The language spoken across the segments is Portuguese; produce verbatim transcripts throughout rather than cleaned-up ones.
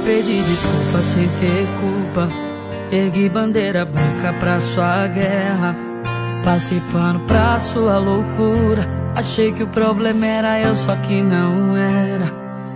pedi desculpa sem ter culpa. Ergui bandeira branca pra sua guerra. Passei pano pra sua loucura. Achei que o problema era eu, só que não era.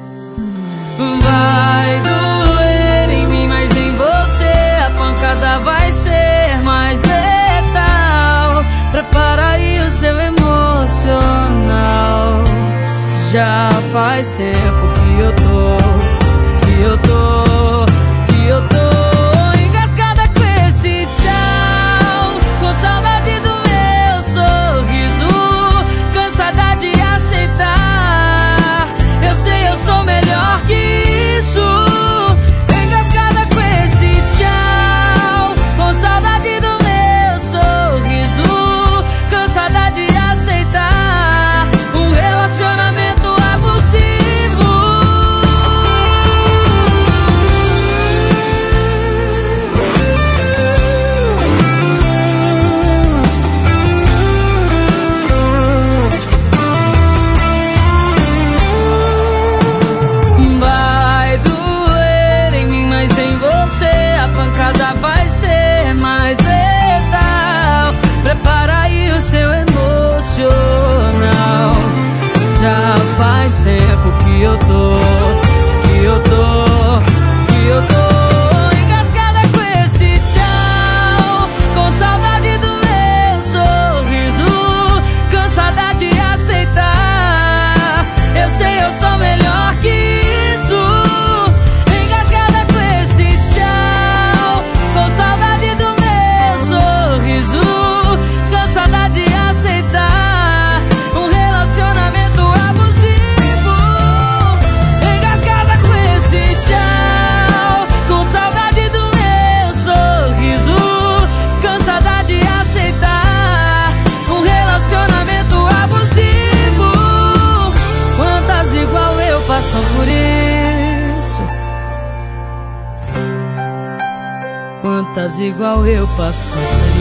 Vai doer em mim, mas em você a pancada vai ser mais letal. Prepara aí o seu emocional. Já faz tempo que eu tô, que eu tô, que eu tô engasgada com esse tchau, com saudade do meu sorriso, cansada de aceitar. Eu sei, eu sou melhor que isso. Engasgada com esse tchau, com saudade do meu sorriso, cansada de aceitar um relacionamento abusivo. Vai doer em mim, mas em você a pancada vai ser mais letal. Prepara aí o seu emocional. Já faz tempo que eu tô, que eu tô, que eu tô engasgada com esse tchau, com saudade do meu sorriso, cansada de aceitar. Eu sei, eu sou melhor que isso. Engasgada com esse tchau, com saudade do meu sorriso, cansada de aceitar um relacionamento abusivo. Engasgada com esse tchau, com saudade do meu sorriso, cansada de aceitar um relacionamento abusivo. Quantas igual eu passam por isso? Quantas igual eu passo por isso?